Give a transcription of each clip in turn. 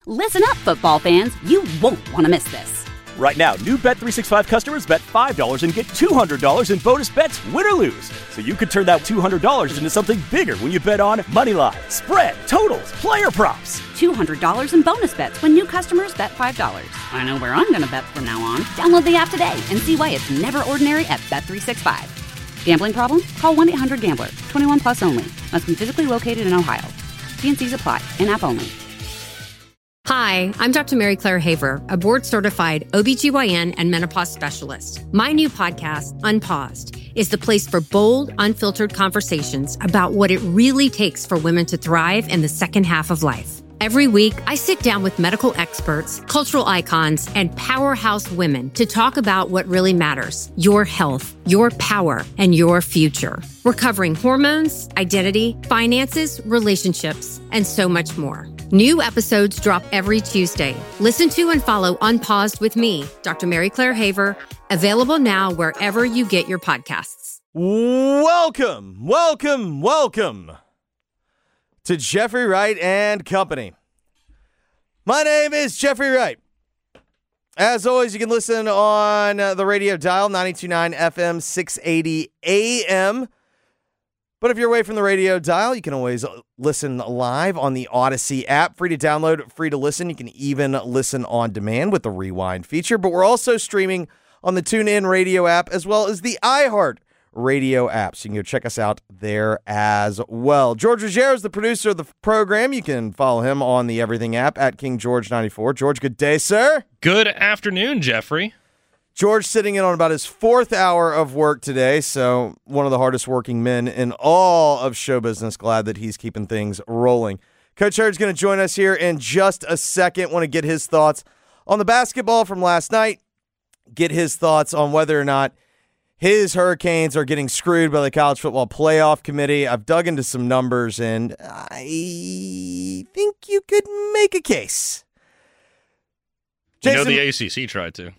Listen up, football fans. You won't want to miss this. Right now, new Bet365 customers bet $5 and get $200 in bonus bets, win or lose. So you could turn that $200 into something bigger when you bet on moneyline, spread, totals, player props. $200 in bonus bets when new customers bet $5. I know where I'm going to bet from now on. Download the app today and see why it's never ordinary at Bet365. Gambling problem? Call 1-800-GAMBLER. 21 plus only. Must be physically located in Ohio. T&Cs apply. In-app only. Hi, I'm Dr. Mary Claire Haver, a board-certified OBGYN and menopause specialist. My new podcast, Unpaused, is the place for bold, unfiltered conversations about what it really takes for women to thrive in the second half of life. Every week, I sit down with medical experts, cultural icons, and powerhouse women to talk about what really matters: your health, your power, and your future. We're covering hormones, identity, finances, relationships, and so much more. New episodes drop every Tuesday. Listen to and follow Unpaused with me, Dr. Mary Claire Haver, available now wherever you get your podcasts. Welcome to Jeffrey Wright and Company. My name is Jeffrey Wright. As always, you can listen on the radio dial, 92.9 FM, 680 AM. But if you're away from the radio dial, you can always listen live on the Odyssey app. Free to download, free to listen. You can even listen on demand with the Rewind feature. But we're also streaming on the TuneIn Radio app as well as the iHeart Radio app. So you can go check us out there as well. George Ruggiero is the producer of the program. You can follow him on the Everything app at KingGeorge94. George, good day, sir. Good afternoon, Jeffrey. George sitting in on about his fourth hour of work today, so one of the hardest working men in all of show business. Glad that he's keeping things rolling. Coach Hurd's going to join us here in just a second. Want to get his thoughts on the basketball from last night, get his thoughts on whether or not his Hurricanes are getting screwed by the College Football Playoff Committee. I've dug into some numbers, and I think you could make a case. Jason, the ACC tried to.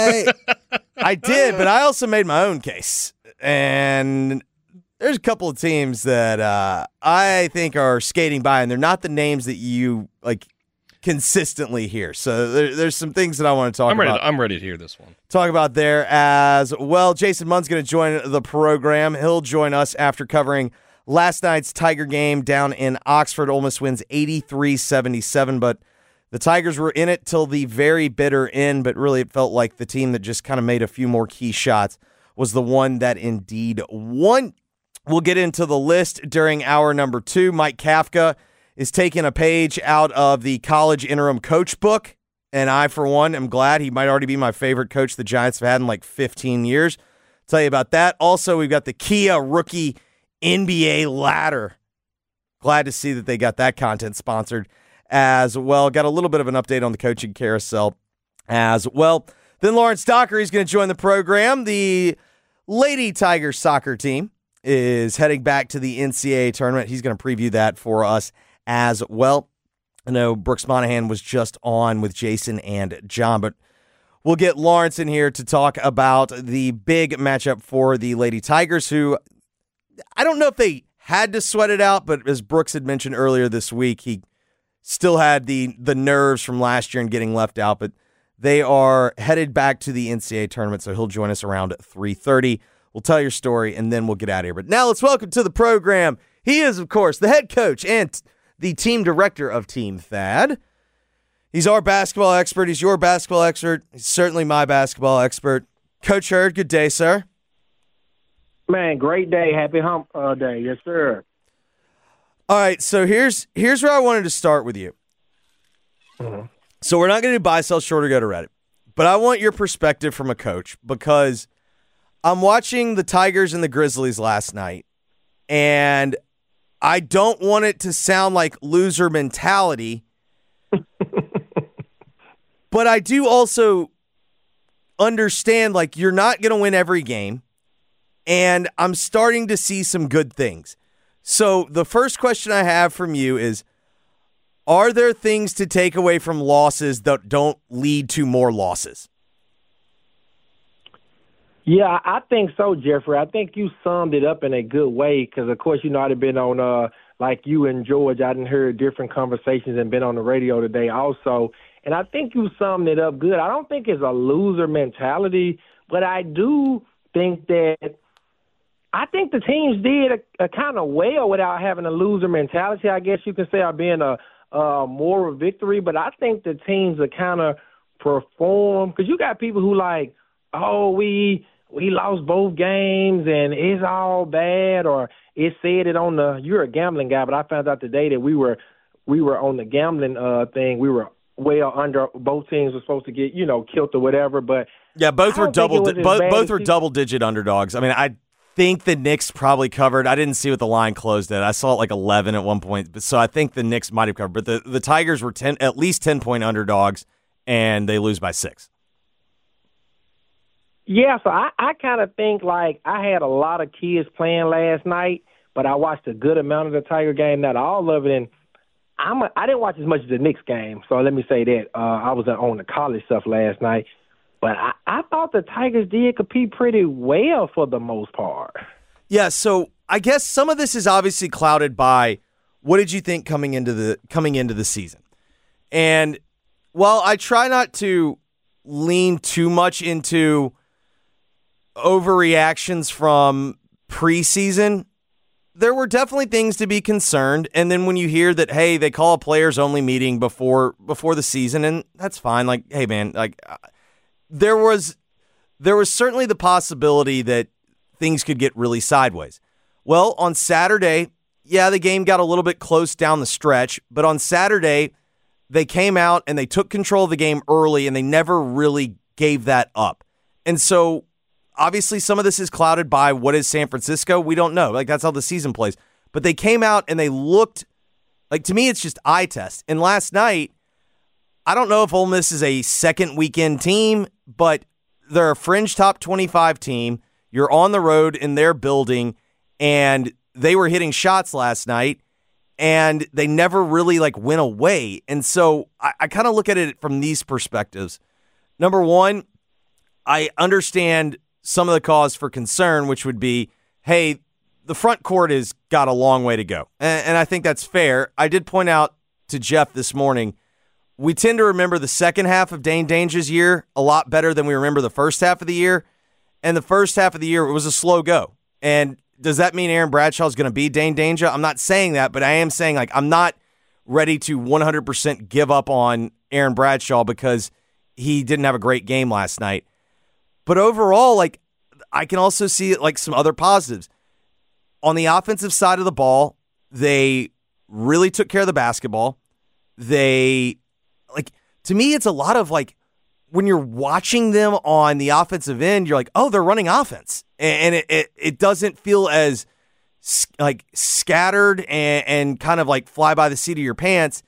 I did, but I also made my own case. And there's a couple of teams that I think are skating by, and they're not the names that you consistently hear. So there's some things that I want to talk about. I'm ready to hear this one. Talk about there as well. Jason Munn's going to join the program. He'll join us after covering last night's Tiger game down in Oxford. Ole Miss wins 83-77, but the Tigers were in it till the very bitter end, but really it felt like the team that just kind of made a few more key shots was the one that indeed won. We'll get into the list during hour number 2. Mike Kafka is taking a page out of the college interim coach book, and I, for one, am glad. He might already be my favorite coach the Giants have had in like 15 years. Tell you about that. Also, we've got the Kia Rookie NBA Ladder. Glad to see that they got that content sponsored as well. Got a little bit of an update on the coaching carousel as well. Then Lawrence Dockery is going to join the program. The Lady Tigers soccer team is heading back to the NCAA tournament. He's going to preview that for us as well. I know Brooks Monahan was just on with Jason and John, but we'll get Lawrence in here to talk about the big matchup for the Lady Tigers, who I don't know if they had to sweat it out, but as Brooks had mentioned earlier this week, he still had the nerves from last year and getting left out, but they are headed back to the NCAA tournament, so he'll join us around 3:30. We'll tell your story, and then we'll get out of here. But now let's welcome to the program. He is, of course, the head coach and the team director of Team Thad. He's our basketball expert. He's your basketball expert. He's certainly my basketball expert. Coach Hurd, good day, sir. Man, great day. Happy hump day. Yes, sir. All right, so here's where I wanted to start with you. Mm-hmm. So we're not going to do buy, sell, short, or go to Reddit, but I want your perspective from a coach because I'm watching the Tigers and the Grizzlies last night, and I don't want it to sound like loser mentality, but I do also understand you're not going to win every game, and I'm starting to see some good things. So the first question I have from you is, are there things to take away from losses that don't lead to more losses? Yeah, I think so, Jeffrey. I think you summed it up in a good way because, of course, I'd have been on like you and George, I done heard different conversations and been on the radio today also. And I think you summed it up good. I don't think it's a loser mentality, but I do think that I think the teams did a kind of well without having a loser mentality. I guess you can say, or being a moral victory. But I think the teams are kind of perform, because you got people who like, oh, we lost both games and it's all bad, or it said it on the. You're a gambling guy, but I found out today that we were on the gambling thing. We were well under. Both teams were supposed to get killed or whatever. But yeah, both were both were double-digit underdogs. I mean, I think the Knicks probably covered. I didn't see what the line closed at. I saw it like 11 at one point. So I think the Knicks might have covered. But the Tigers were at least 10-point underdogs, and they lose by 6. Yeah, so I kind of think like I had a lot of kids playing last night, but I watched a good amount of the Tiger game, not all of it. And I didn't watch as much as the Knicks game, so let me say that. I was on the college stuff last night. But I thought the Tigers did compete pretty well for the most part. Yeah, so I guess some of this is obviously clouded by what did you think coming into the season? And while I try not to lean too much into overreactions from preseason, there were definitely things to be concerned. And then when you hear that, hey, they call a players only meeting before the season, and that's fine. Like, hey man, like there was certainly the possibility that things could get really sideways. Well, on Saturday, yeah, the game got a little bit close down the stretch, but on Saturday, they came out and they took control of the game early, and they never really gave that up. And so, obviously, some of this is clouded by what is San Francisco. We don't know. Like, that's how the season plays. But they came out and they looked, like, to me, it's just eye test. And last night, I don't know if Ole Miss is a second weekend team, but they're a fringe top 25 team. You're on the road in their building, and they were hitting shots last night, and they never really, like, went away. And so I kind of look at it from these perspectives. Number one, I understand some of the cause for concern, which would be, hey, the front court has got a long way to go. And I think that's fair. I did point out to Jeff this morning, we tend to remember the second half of Dane Dange's year a lot better than we remember the first half of the year. And the first half of the year, it was a slow go. And does that mean Aaron Bradshaw is going to be Dane Dange? I'm not saying that, but I am saying, like, I'm not ready to 100% give up on Aaron Bradshaw because he didn't have a great game last night. But overall, like, I can also see like some other positives. On the offensive side of the ball, they really took care of the basketball. They, like, to me, it's a lot of, like, when you're watching them on the offensive end, you're like, oh, they're running offense. And it doesn't feel as, like, scattered and kind of like fly by the seat of your pants.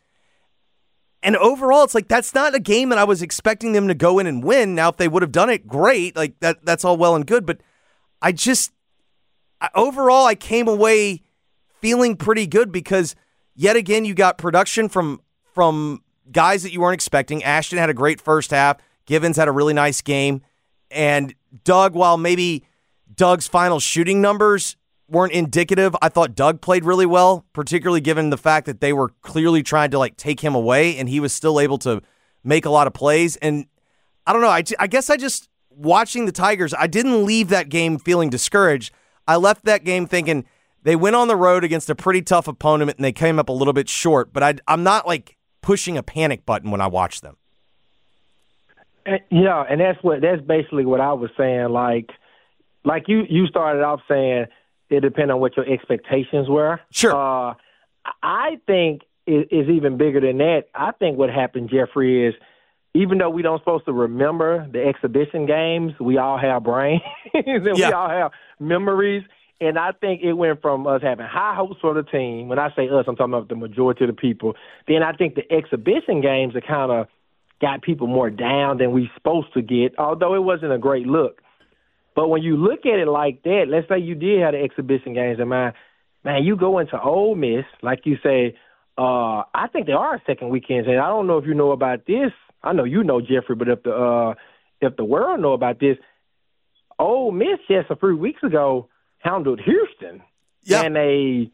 And overall, it's like, that's not a game that I was expecting them to go in and win. Now, if they would have done it, great. Like, that's all well and good. But overall, I came away feeling pretty good because, yet again, you got production from guys that you weren't expecting. Ashton had a great first half. Givens had a really nice game. And Doug, while maybe Doug's final shooting numbers weren't indicative, I thought Doug played really well, particularly given the fact that they were clearly trying to, like, take him away, and he was still able to make a lot of plays. And I don't know, I guess I just, watching the Tigers, I didn't leave that game feeling discouraged. I left that game thinking they went on the road against a pretty tough opponent, and they came up a little bit short, but I'm not, like, pushing a panic button when I watch them. Yeah, and that's basically what I was saying. Like you started off saying it depends on what your expectations were. Sure. I think is even bigger than that. I think what happened, Jeffrey, is even though we don't supposed to remember the exhibition games, we all have brains and we all have memories. And I think it went from us having high hopes for the team. When I say us, I'm talking about the majority of the people. Then I think the exhibition games are kind of got people more down than we supposed to get, although it wasn't a great look. But when you look at it like that, let's say you did have the exhibition games in mind, man, you go into Ole Miss, like you say, I think there are second weekends, and I don't know if you know about this. I know you know, Jeffrey, but if the world know about this, Ole Miss just a few weeks ago handled Houston in a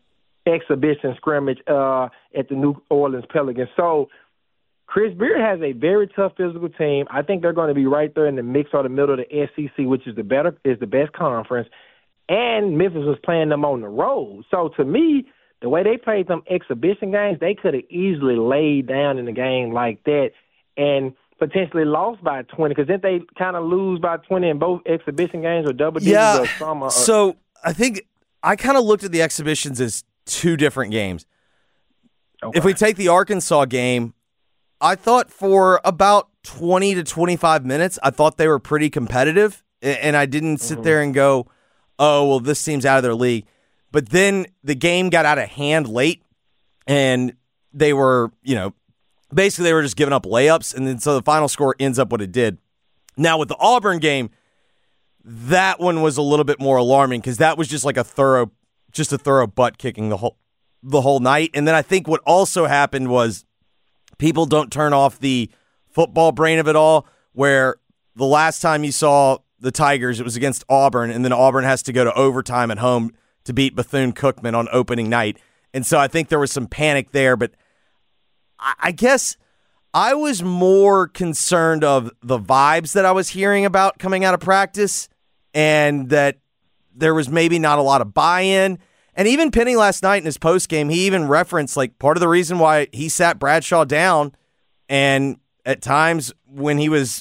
exhibition scrimmage at the New Orleans Pelicans. So Chris Beard has a very tough physical team. I think they're going to be right there in the mix or the middle of the SEC, which is the best conference. And Memphis was playing them on the road. So to me, the way they played them exhibition games, they could have easily laid down in the game like that and potentially lost by 20. Because didn't they kind of lose by 20 in both exhibition games or double digits or something? So I think I kind of looked at the exhibitions as two different games. Okay. If we take the Arkansas game, I thought for about 20 to 25 minutes, I thought they were pretty competitive, and I didn't sit there and go, oh, well, this team's out of their league. But then the game got out of hand late, and they were, basically they were just giving up layups, and then so the final score ends up what it did. Now, with the Auburn game, that one was a little bit more alarming because that was just like a thorough butt kicking the whole night. And then I think what also happened was people don't turn off the football brain of it all, where the last time you saw the Tigers, it was against Auburn, and then Auburn has to go to overtime at home to beat Bethune-Cookman on opening night. And so I think there was some panic there, but I guess I was more concerned of the vibes that I was hearing about coming out of practice and that there was maybe not a lot of buy-in. And even Penny last night in his postgame, he even referenced like part of the reason why he sat Bradshaw down, and at times when he was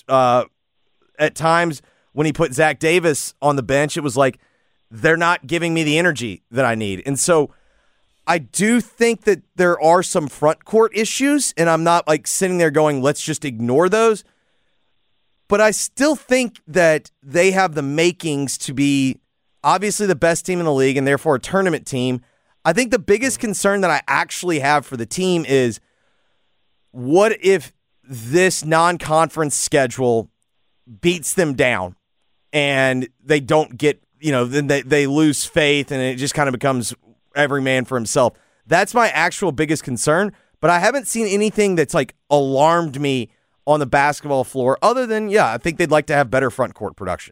when he put Zach Davis on the bench, it was like, they're not giving me the energy that I need. And so I do think that there are some front court issues, and I'm not like sitting there going, let's just ignore those. But I still think that they have the makings to be obviously the best team in the league and therefore a tournament team. I think the biggest concern that I actually have for the team is, what if this non-conference schedule beats them down and they don't get, then they lose faith and it just kind of becomes every man for himself. That's my actual biggest concern, but I haven't seen anything that's like alarmed me on the basketball floor other than, I think they'd like to have better front court production.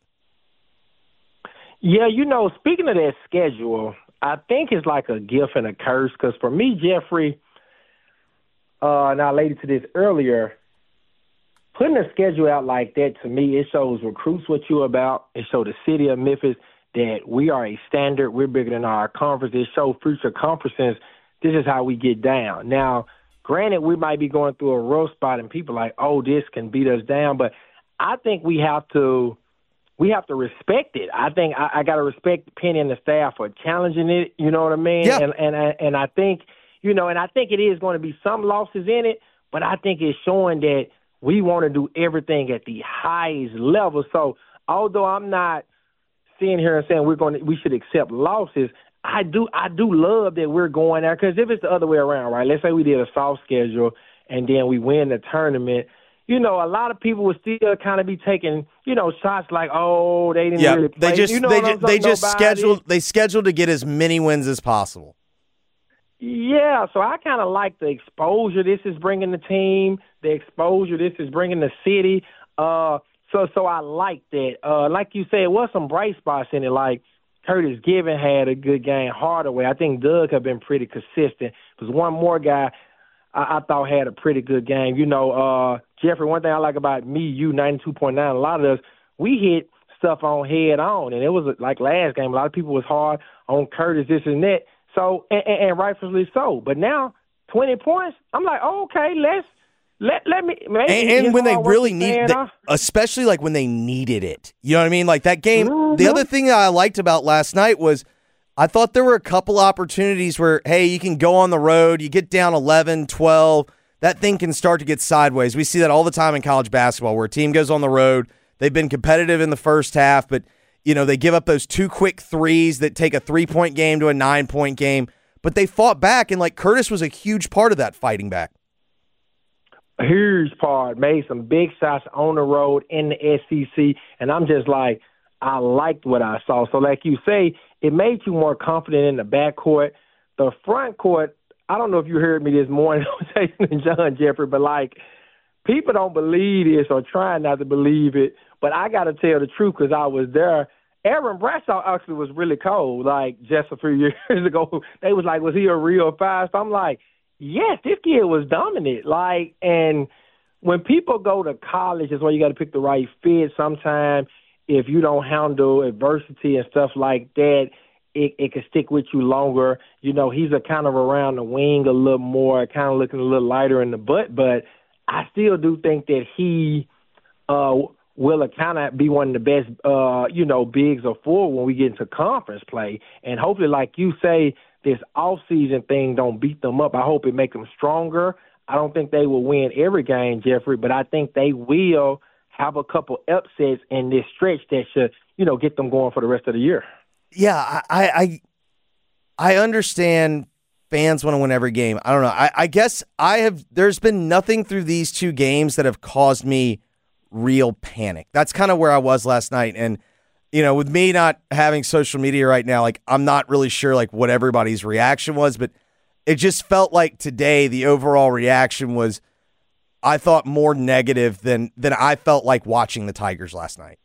Yeah, speaking of that schedule, I think it's like a gift and a curse because for me, Jeffrey, and I related to this earlier, putting a schedule out like that, to me, it shows recruits what you're about. It shows the city of Memphis that we are a standard. We're bigger than our conference. It shows future conferences. This is how we get down. Now, granted, we might be going through a rough spot and people are like, oh, this can beat us down. But I think we have to respect it. I think I got to respect Penny and the staff for challenging it. You know what I mean? Yeah. And I think, and I think it is going to be some losses in it, but I think it's showing that we want to do everything at the highest level. So although I'm not sitting here and saying we should accept losses, I do love that we're going there, because if it's the other way around, right? Let's say we did a soft schedule and then we win the tournament. A lot of people would still kind of be taking, shots like, oh, they didn't really play. They scheduled to get as many wins as possible. Yeah, so I kind of like the exposure this is bringing the team, the exposure this is bringing the city. So I like that. Like you said, it was some bright spots in it, like Curtis Given had a good game. Hardaway, I think Doug have been pretty consistent. There's one more guy I thought had a pretty good game. Jeffrey, one thing I like about me, you, 92.9, a lot of us, we hit stuff on head on. And it was like last game, a lot of people was hard on Curtis, this and that. So, and rightfully so. But now, 20 points, I'm like, oh, okay, let me. And when they really need it, especially like when they needed it. You know what I mean? Like that game. Mm-hmm. The other thing that I liked about last night was I thought there were a couple opportunities where, hey, you can go on the road, you get down 11, 12, that thing can start to get sideways. We see that all the time in college basketball where a team goes on the road. They've been competitive in the first half, but they give up those 2 quick threes that take a 3-point game to a 9-point game. But they fought back, and like Curtis was a huge part of that fighting back. A huge part. Made some big shots on the road in the SEC, and I'm just like, I liked what I saw. So like you say, it made you more confident in the backcourt. The front court, I don't know if you heard me this morning on Jason and John, Jeffrey, but like people don't believe this or try not to believe it. But I got to tell the truth because I was there. Aaron Bradshaw actually was really cold, like, just a few years ago. They was like, was he a real five-star? I'm like, yes, this kid was dominant. Like, and when people go to college, that's why you got to pick the right fit. Sometimes if you don't handle adversity and stuff like that, it can stick with you longer. You know, he's a kind of around the wing a little more, kind of looking a little lighter in the butt, but I still do think that he will kind of be one of the best, bigs or forward when we get into conference play. And hopefully, like you say, this off-season thing don't beat them up. I hope it makes them stronger. I don't think they will win every game, Jeffrey, but I think they will have a couple upsets in this stretch that should, get them going for the rest of the year. Yeah, I understand fans want to win every game. I don't know. I guess there's been nothing through these two games that have caused me real panic. That's kind of where I was last night. And, with me not having social media right now, like, I'm not really sure like what everybody's reaction was, but it just felt like today the overall reaction was, I thought, more negative than I felt like watching the Tigers last night.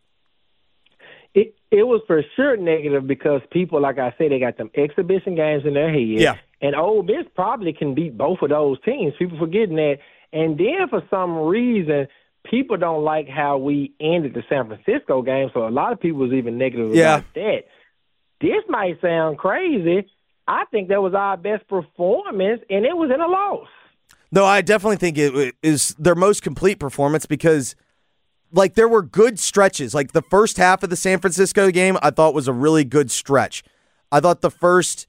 It was for sure negative because people, like I said, they got them exhibition games in their head. Yeah. And Ole Miss probably can beat both of those teams. People forgetting that. And then for some reason, people don't like how we ended the San Francisco game, so a lot of people was even negative about that. This might sound crazy. I think that was our best performance, and it was in a loss. No, I definitely think it is their most complete performance because, like, there were good stretches. Like, the first half of the San Francisco game, I thought was a really good stretch. I thought the first,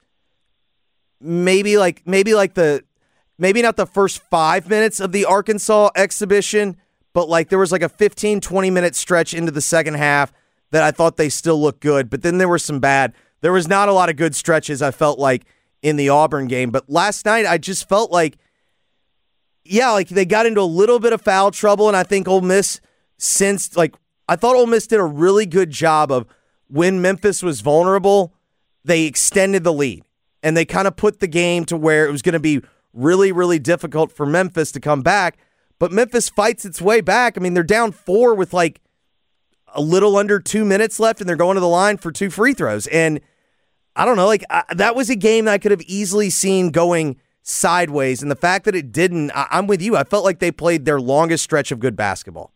maybe not the first 5 minutes of the Arkansas exhibition, but like there was like a 15, 20-minute stretch into the second half that I thought they still looked good. But then there were some bad. There was not a lot of good stretches, I felt like, in the Auburn game. But last night, I just felt like, like they got into a little bit of foul trouble, and I think Ole Miss I thought Ole Miss did a really good job of when Memphis was vulnerable, they extended the lead. And they kind of put the game to where it was going to be really, really difficult for Memphis to come back. But Memphis fights its way back. I mean, they're down 4 with like a little under 2 minutes left, and they're going to the line for 2 free throws. And I don't know, that was a game that I could have easily seen going sideways. And the fact that it didn't, I'm with you. I felt like they played their longest stretch of good basketball.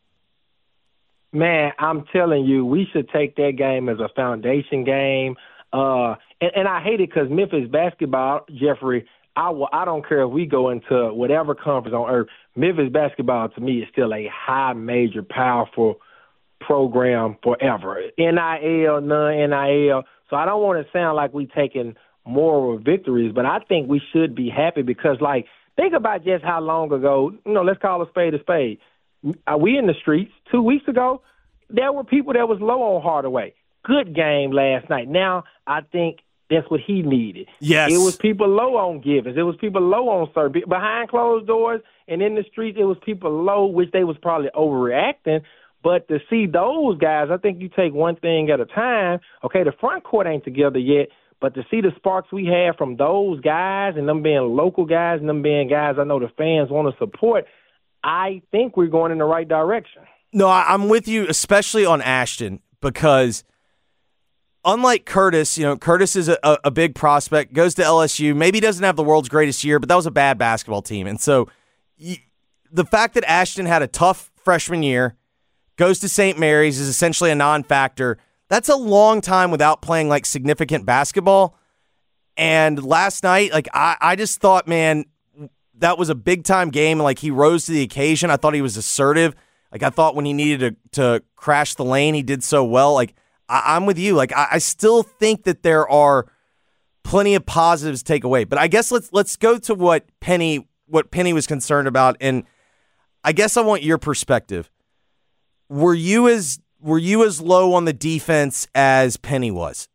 Man, I'm telling you, we should take that game as a foundation game. And I hate it because Memphis basketball, Jeffrey, I don't care if we go into whatever conference on earth, Memphis basketball to me is still a high, major, powerful program forever. NIL, non-NIL. So I don't want to sound like we taking moral victories, but I think we should be happy because, like, think about just how long ago, let's call a spade a spade. Are we in the streets 2 weeks ago? There were people that was low on Hardaway. Good game last night. Now I think that's what he needed. Yes. It was people low on Givens. It was people low on certain behind closed doors and in the streets. It was people low, which they was probably overreacting. But to see those guys, I think you take one thing at a time. Okay, the front court ain't together yet, but to see the sparks we have from those guys and them being local guys and them being guys I know the fans want to support, I think we're going in the right direction. No, I'm with you, especially on Ashton, because unlike Curtis, Curtis is a big prospect, goes to LSU, maybe doesn't have the world's greatest year, but that was a bad basketball team. And so the fact that Ashton had a tough freshman year, goes to St. Mary's, is essentially a non-factor, that's a long time without playing like significant basketball. And last night, like I just thought, man, that was a big-time game. Like, he rose to the occasion. I thought he was assertive. Like, I thought when he needed to crash the lane, he did so well. Like, I'm with you. Like, I still think that there are plenty of positives to take away. But I guess let's go to what Penny was concerned about. And I guess I want your perspective. Were you as low on the defense as Penny was?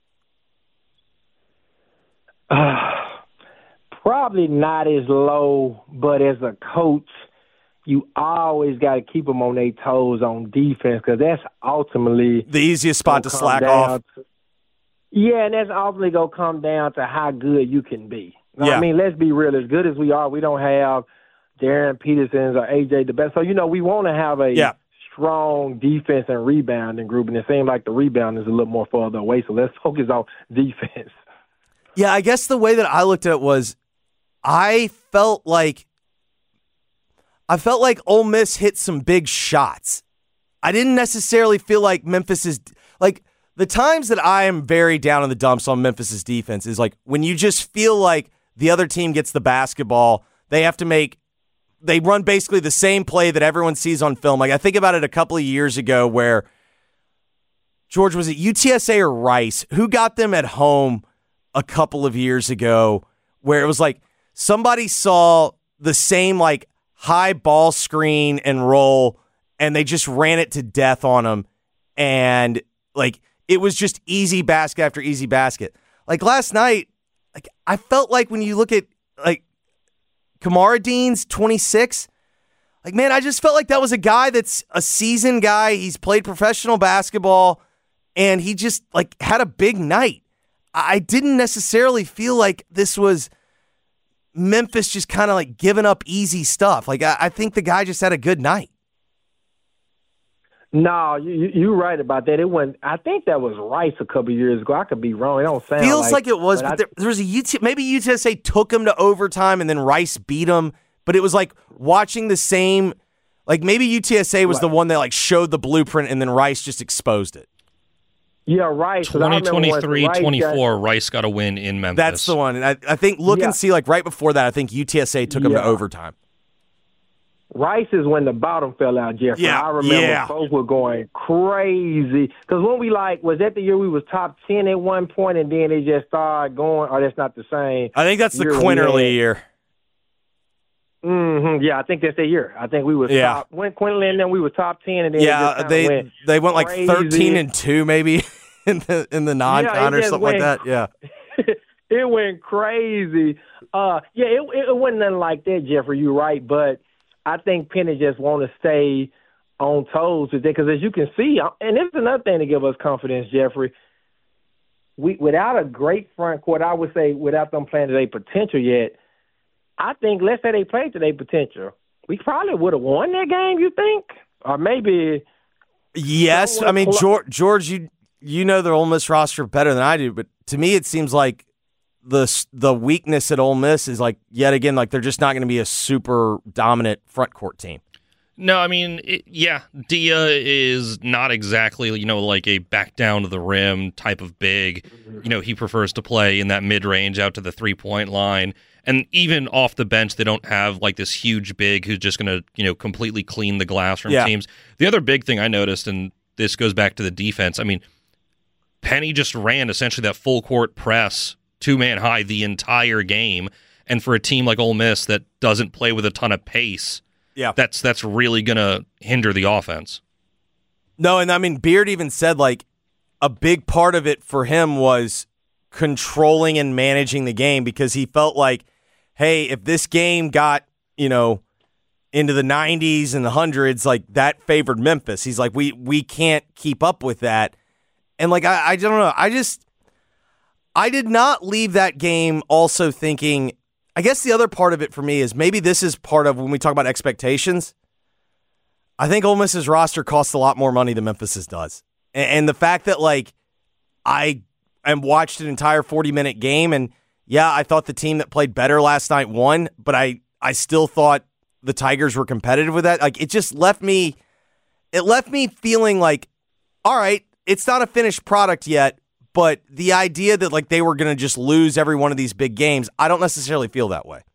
Probably not as low, but as a coach, you always got to keep them on their toes on defense because that's ultimately the easiest spot to slack off. And that's ultimately going to come down to how good you can be. I mean, let's be real. As good as we are, we don't have Darren Peterson's or A.J. the best. So, we want to have a strong defense and rebounding group, and it seems like the rebound is a little more further away. So let's focus on defense. Yeah, I guess the way that I looked at it was I felt like Ole Miss hit some big shots. I didn't necessarily feel like Memphis is like the times that I am very down in the dumps on Memphis's defense is like when you just feel like the other team gets the basketball, they run basically the same play that everyone sees on film. Like I think about it a couple of years ago where George, was it UTSA or Rice? Who got them at home a couple of years ago where it was like somebody saw the same like high ball screen and roll and they just ran it to death on them. And like, it was just easy basket after easy basket. Like last night, like I felt like when you look at like Kamara Dean's 26, like, man, I just felt like that was a guy that's a seasoned guy. He's played professional basketball and he just like had a big night. I didn't necessarily feel like this was Memphis just kind of like giving up easy stuff. Like I think the guy just had a good night. No, you're right about that. It went. I think that was Rice a couple of years ago. I could be wrong. It don't sound feels like it was, but there was maybe UTSA took him to overtime and then Rice beat him. But it was like watching the same. Like maybe UTSA was the one that like showed the blueprint and then Rice just exposed it. Yeah, Rice. 2023-24, Rice got a win in Memphis. That's the one. And I think and see like right before that, I think UTSA took him to overtime. Rice is when the bottom fell out, Jeffrey. Yeah, I remember folks were going crazy. Because when we was that the year we was top 10 at one point and then they just started going, or that's not the same. I think that's the Quinterly year. Mm-hmm. Yeah, I think that's the year. I think we was top. When Quinterly and then we were top 10 and then they went like 13-2 maybe in the non-con or something like that. Yeah. It went crazy. It wasn't nothing like that, Jeffrey. You're right, but I think Penny just want to stay on toes with it because, as you can see, and this is another thing to give us confidence, Jeffrey. Without a great front court, I would say without them playing to their potential yet, I think let's say they played to their potential, we probably would have won that game. You think, or maybe? Yes, I mean George, you know the Ole Miss roster better than I do, but to me it seems like the weakness at Ole Miss is like yet again like they're just not going to be a super dominant front court team. No, I mean, Dia is not exactly, like a back down to the rim type of big. He prefers to play in that mid-range out to the three-point line. And even off the bench, they don't have like this huge big who's just going to, completely clean the glass from teams. The other big thing I noticed, and this goes back to the defense, I mean, Penny just ran essentially that full court press, two-man high the entire game. And for a team like Ole Miss that doesn't play with a ton of pace, that's really going to hinder the offense. No, and I mean, Beard even said like a big part of it for him was controlling and managing the game because he felt like, hey, if this game got, into the 90s and the hundreds, like that favored Memphis. He's like, we can't keep up with that. And like, I don't know. I did not leave that game also thinking, I guess the other part of it for me is maybe this is part of when we talk about expectations. I think Ole Miss's roster costs a lot more money than Memphis's does. And the fact that like I watched an entire 40-minute game and I thought the team that played better last night won, but I still thought the Tigers were competitive with that. Like it just left me feeling like, all right, it's not a finished product yet. But the idea that like they were going to just lose every one of these big games, I don't necessarily feel that way.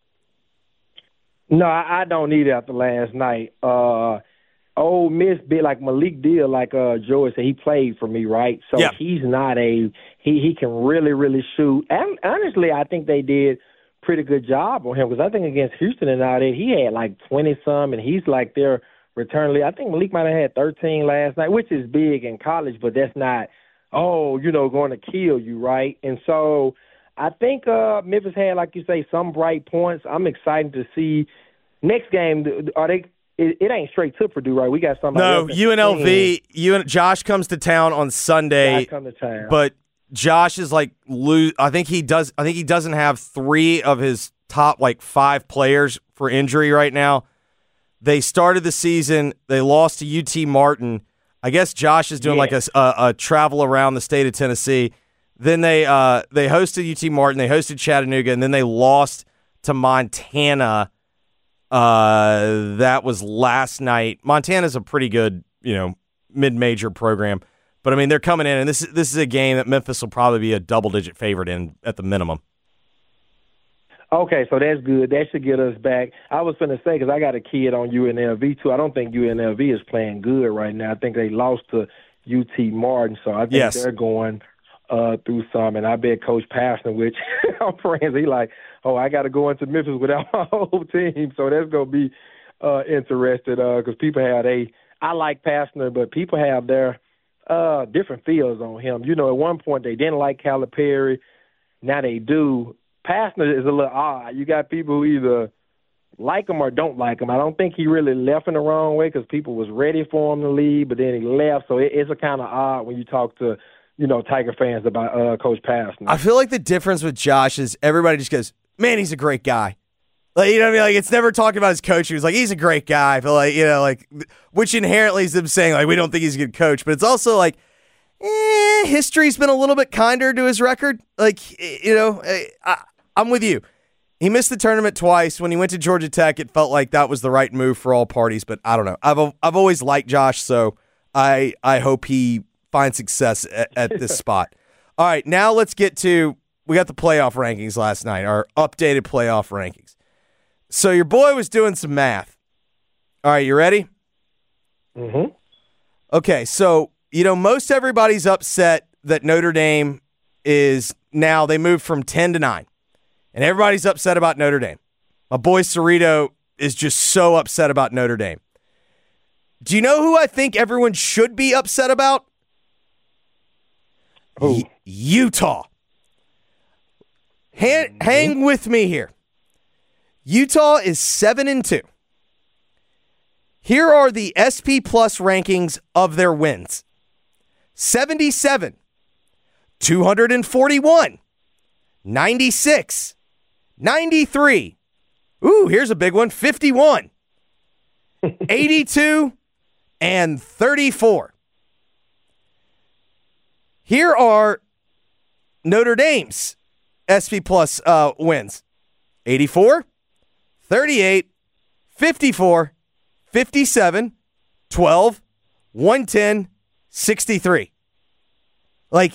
No, I don't either after last night. Ole Miss bit like Malik Deal, like George said, he played for me, right? So he's not he can really, really shoot. And honestly, I think they did pretty good job on him because I think against Houston and all that, he had like 20-some, and he's like their return lead. I think Malik might have had 13 last night, which is big in college, but that's not – going to kill you, right? And so I think Memphis had, like you say, some bright points. I'm excited to see next game. It ain't straight to Purdue, right? We got somebody. No, UNLV. Josh comes to town on Sunday. But Josh is like I think he doesn't have 3 of his top like 5 players for injury right now. They started the season. They lost to UT Martin. I guess Josh is doing like a travel around the state of Tennessee. Then they hosted UT Martin. They hosted Chattanooga, and then they lost to Montana. That was last night. Montana's a pretty good, mid-major program. But, I mean, they're coming in, and this is a game that Memphis will probably be a double-digit favorite in at the minimum. Okay, so that's good. That should get us back. I was going to say, because I got a kid on UNLV, too. I don't think UNLV is playing good right now. I think they lost to UT Martin, so I think they're going through some. And I bet Coach Pastner, which I'm friends, he like, I got to go into Memphis without my whole team. So that's going to be interesting because people have I like Pastner, but people have their different feels on him. At one point they didn't like Calipari. Now they do. Pastner is a little odd. You got people who either like him or don't like him. I don't think he really left in the wrong way because people was ready for him to leave, but then he left. So it's a kind of odd when you talk to, Tiger fans about Coach Pastner. I feel like the difference with Josh is everybody just goes, man, he's a great guy. Like, you know what I mean? Like, it's never talking about his coach. He was like, he's a great guy. I feel like, which inherently is them saying, like, we don't think he's a good coach. But it's also like, history's been a little bit kinder to his record. Like, I'm with you. He missed the tournament twice. When he went to Georgia Tech, it felt like that was the right move for all parties. But I don't know. I've always liked Josh, so I hope he finds success at this spot. All right, now let's get to, we got the playoff rankings last night, our updated playoff rankings. So your boy was doing some math. All right, you ready? Mm-hmm. Okay, so, most everybody's upset that Notre Dame is now, they moved from 10 to 9. And everybody's upset about Notre Dame. My boy Cerrito is just so upset about Notre Dame. Do you know who I think everyone should be upset about? Who? Utah. Hang with me here. Utah is 7-2. Here are the SP Plus rankings of their wins. 77, 241, 96, 93. Ooh, here's a big one. 51, 82, and 34. Here are Notre Dame's SP Plus wins. 84, 38, 54, 57, 12, 110, 63. Like,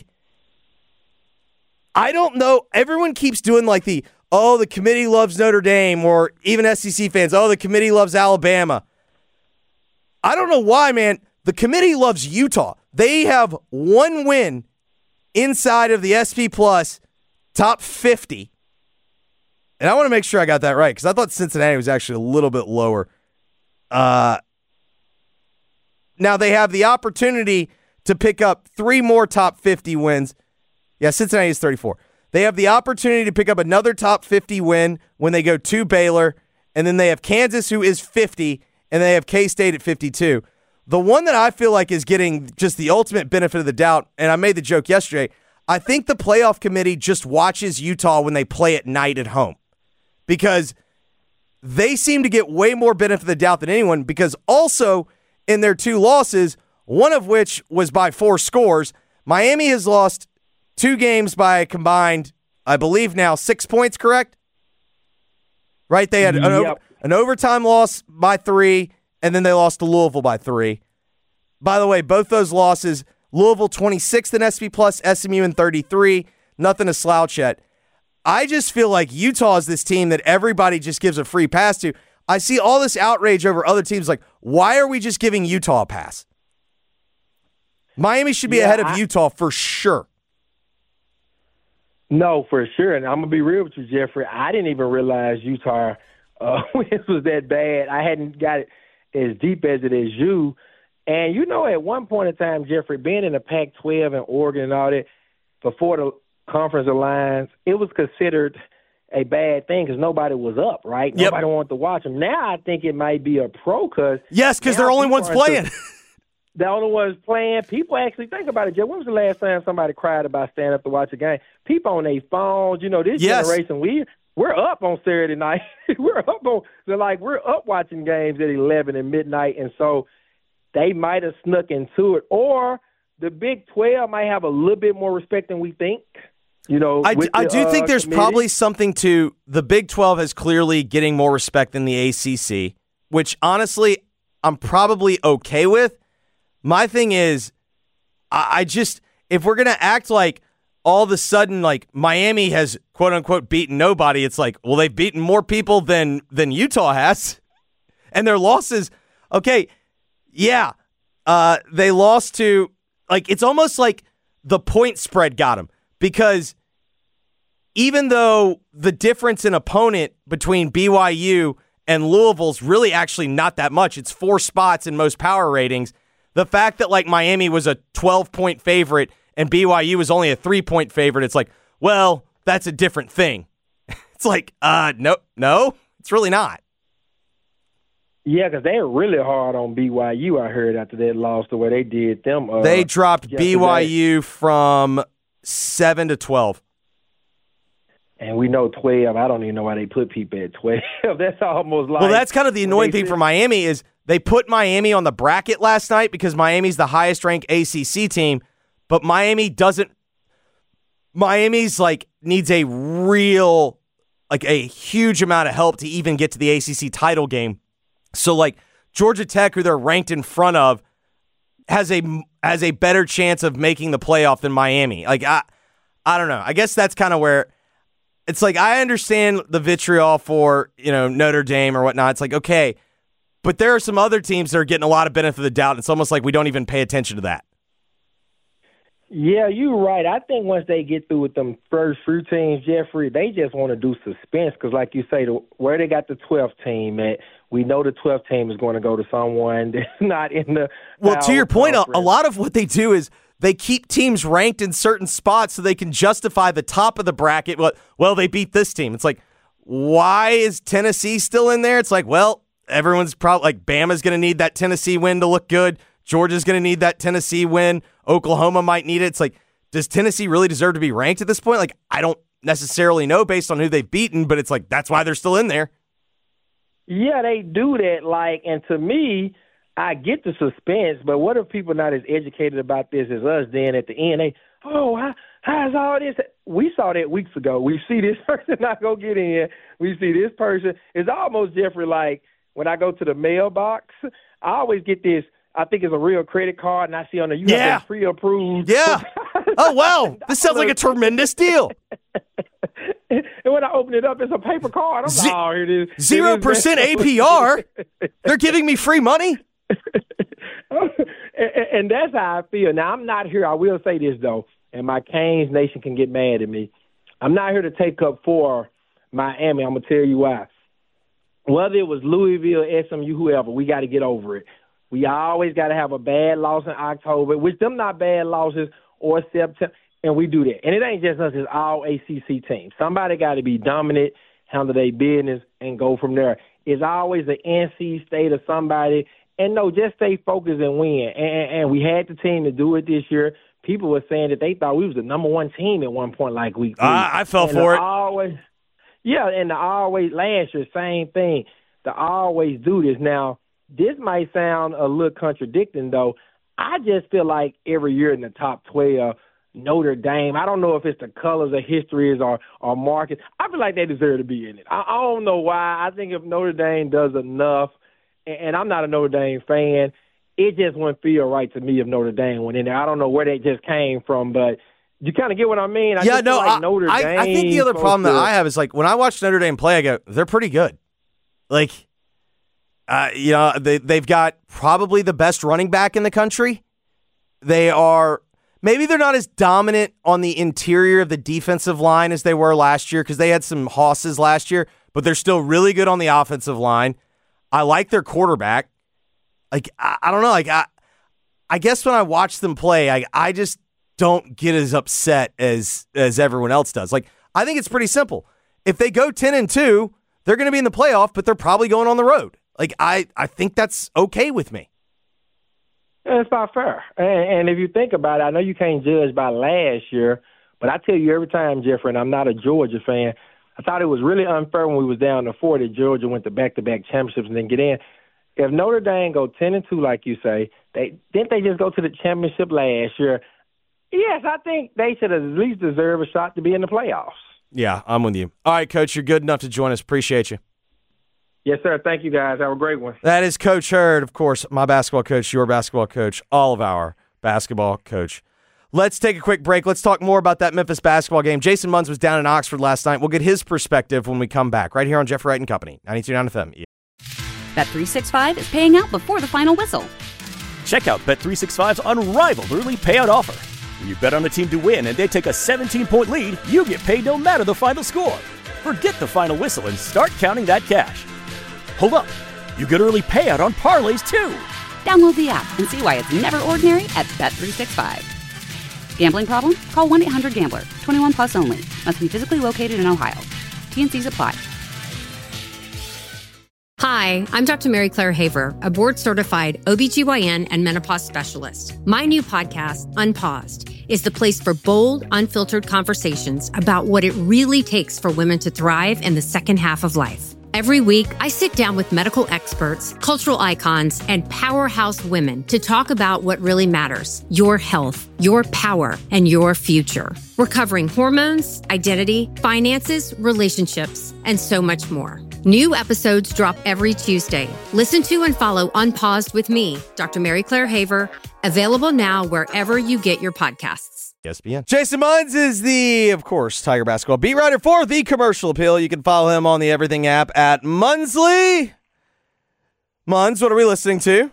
I don't know. Everyone keeps doing like the committee loves Notre Dame, or even SEC fans, the committee loves Alabama. I don't know why, man. The committee loves Utah. They have one win inside of the SP Plus top 50. And I want to make sure I got that right because I thought Cincinnati was actually a little bit lower. Now they have the opportunity to pick up 3 more top 50 wins. Yeah, Cincinnati is 34. They have the opportunity to pick up another top 50 win when they go to Baylor, and then they have Kansas, who is 50, and they have K-State at 52. The one that I feel like is getting just the ultimate benefit of the doubt, and I made the joke yesterday, I think the playoff committee just watches Utah when they play at night at home because they seem to get way more benefit of the doubt than anyone because also in their 2 losses, one of which was by 4 scores, Miami has lost 2 games by a combined, I believe now, 6 points, correct? Right? They had an overtime loss by 3, and then they lost to Louisville by 3. By the way, both those losses, Louisville 26th in SP+, SMU in 33, nothing to slouch at. I just feel like Utah is this team that everybody just gives a free pass to. I see all this outrage over other teams like, why are we just giving Utah a pass? Miami should be ahead of Utah for sure. No, for sure. And I'm going to be real with you, Jeffrey. I didn't even realize Utah wins was that bad. I hadn't got it as deep as it is you. And, at one point in time, Jeffrey, being in the Pac-12 and Oregon and all that, before the conference alliance, it was considered a bad thing because nobody was up, right? Yep. Nobody wanted to watch them. Now I think it might be a pro because yes, because they're only ones playing. The only ones playing. People actually think about it, Jeff. When was the last time somebody cried about standing up to watch a game? People on their phones. This generation, we're up on Saturday night. we're up watching games at 11 and midnight, and so they might have snuck into it, or the Big 12 might have a little bit more respect than we think. I do think there's probably something to the Big 12 has clearly getting more respect than the ACC, which honestly I'm probably okay with. My thing is, I just, if we're going to act like all of a sudden like Miami has quote unquote beaten nobody, it's like, well, they've beaten more people than Utah has. And their losses, okay, yeah, they lost to, like, it's almost like the point spread got them, because even though the difference in opponent between BYU and Louisville's really actually not that much, it's 4 spots in most power ratings, the fact that like Miami was a 12-point favorite and BYU was only a 3-point favorite, it's like, well, that's a different thing. It's like, no, it's really not. Yeah, because they're really hard on BYU, I heard, after that loss, the way they did them. They dropped BYU from 7 to 12. And we know 12. I don't even know why they put people at 12. That's almost like... Well, that's kind of the annoying thing for Miami is they put Miami on the bracket last night because Miami's the highest-ranked ACC team, but Miami's like needs a real, like a huge amount of help to even get to the ACC title game. So like Georgia Tech, who they're ranked in front of, has a better chance of making the playoff than Miami. Like I don't know. I guess that's kind of where it's like, I understand the vitriol for, Notre Dame or whatnot. It's like, okay, but there are some other teams that are getting a lot of benefit of the doubt. It's almost like we don't even pay attention to that. Yeah, you're right. I think once they get through with them first few teams, Jeffrey, they just want to do suspense because, like you say, where they got the 12th team at, we know the 12th team is going to go to someone that's not in the... Well, to your point, a lot of what they do is they keep teams ranked in certain spots so they can justify the top of the bracket. Well, they beat this team. It's like, why is Tennessee still in there? It's like, well, everyone's probably like, Bama's going to need that Tennessee win to look good. Georgia's going to need that Tennessee win. Oklahoma might need it. It's like, does Tennessee really deserve to be ranked at this point? Like, I don't necessarily know based on who they've beaten, but it's like, that's why they're still in there. Yeah, they do that. Like, and to me, I get the suspense, but what if people not as educated about this as us? Then at the end, how's all this? We saw that weeks ago. We see this person not go get in. We see this person. It's almost, Jeffrey, like when I go to the mailbox, I always get this. I think it's a real credit card, and I see on there, have been pre-approved. Yeah. Oh, wow. This sounds like a tremendous deal. And when I open it up, it's a paper card. I'm like, oh, here it is. 0% APR? They're giving me free money? And that's how I feel. Now, I'm not here. I will say this, though, and my Canes Nation can get mad at me. I'm not here to take up for Miami. I'm going to tell you why. Whether it was Louisville, SMU, whoever, we got to get over it. We always got to have a bad loss in October, which them not bad losses, or September, and we do that. And it ain't just us, it's all ACC teams. Somebody got to be dominant, handle their business, and go from there. It's always the NC State or somebody, and no, just stay focused and win. And we had the team to do it this year. People were saying that they thought we was the number one team at one point, like week 3. I fell for it. And last year, same thing. To always do this. Now, this might sound a little contradicting, though. I just feel like every year in the top 12, Notre Dame, I don't know if it's the colors or histories or markets. I feel like they deserve to be in it. I don't know why. I think if Notre Dame does enough, and I'm not a Notre Dame fan, it just wouldn't feel right to me if Notre Dame went in there. I don't know where they just came from, but you kind of get what I mean? I think the other problem that I have is, like, when I watch Notre Dame play, I go, they're pretty good. Like, they've got probably the best running back in the country. Maybe they're not as dominant on the interior of the defensive line as they were last year because they had some hosses last year, but they're still really good on the offensive line. I like their quarterback. Like, I don't know. Like, I guess when I watch them play, I just don't get as upset as everyone else does. Like, I think it's pretty simple. If they go 10-2, they're going to be in the playoff, but they're probably going on the road. Like, I think that's okay with me. It's not fair. And if you think about it, I know you can't judge by last year, but I tell you every time, Jeffrey, and I'm not a Georgia fan, I thought it was really unfair when we was down to 4 that Georgia went to back-to-back championships and then get in. If Notre Dame go 10-2, like you say, didn't they just go to the championship last year? Yes, I think they should at least deserve a shot to be in the playoffs. Yeah, I'm with you. All right, Coach, you're good enough to join us. Appreciate you. Yes, sir. Thank you, guys. Have a great one. That is Coach Hurd, of course, my basketball coach, your basketball coach, all of our basketball coach. Let's take a quick break. Let's talk more about that Memphis basketball game. Jason Munz was down in Oxford last night. We'll get his perspective when we come back, right here on Jeff Wright and Company, 92.9 FM. Bet365 is paying out before the final whistle. Check out Bet365's unrivaled early payout offer. When you bet on a team to win and they take a 17-point lead, you get paid no matter the final score. Forget the final whistle and start counting that cash. Hold up. You get early payout on parlays, too. Download the app and see why it's never ordinary at Bet365. Gambling problem? Call 1-800-GAMBLER. 21 plus only. Must be physically located in Ohio. T&Cs apply. Hi, I'm Dr. Mary Claire Haver, a board-certified OBGYN and menopause specialist. My new podcast, Unpaused, is the place for bold, unfiltered conversations about what it really takes for women to thrive in the second half of life. Every week, I sit down with medical experts, cultural icons, and powerhouse women to talk about what really matters: your health, your power, and your future. We're covering hormones, identity, finances, relationships, and so much more. New episodes drop every Tuesday. Listen to and follow Unpaused with me, Dr. Mary Claire Haver, available now wherever you get your podcasts. ESPN. Jason Munz is the, of course, Tiger basketball beat writer for The Commercial Appeal. You can follow him on the Everything app at Munsley. Munz, what are we listening to?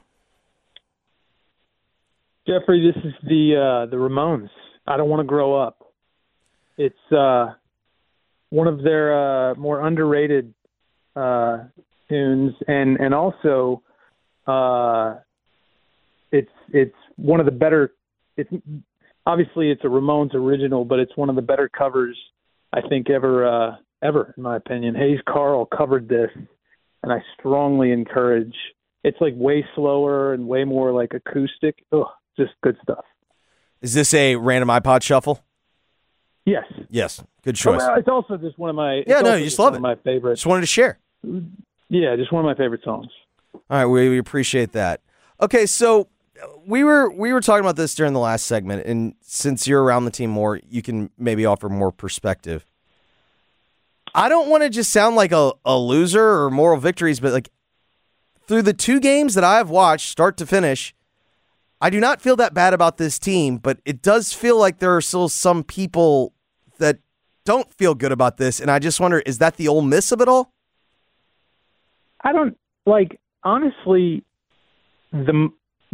Jeffrey, this is the Ramones. I Don't Want to Grow Up. It's one of their more underrated tunes, and also it's one of the better. Obviously, it's a Ramones original, but it's one of the better covers I think ever, in my opinion. Hayes Carll covered this, and I strongly encourage. It's like way slower and way more like acoustic. Just good stuff. Is this a random iPod shuffle? Yes. Yes. Good choice. Well, it's also just one of my. Yeah, no, you just love it. My favorite. Just wanted to share. Yeah, just one of my favorite songs. All right, we appreciate that. Okay, so we were talking about this during the last segment, and since you're around the team more, you can maybe offer more perspective. I don't want to just sound like a loser or moral victories, but like through the 2 games that I've watched, start to finish, I do not feel that bad about this team, but it does feel like there are still some people that don't feel good about this, and I just wonder, is that the Ole Miss of it all? I don't honestly, the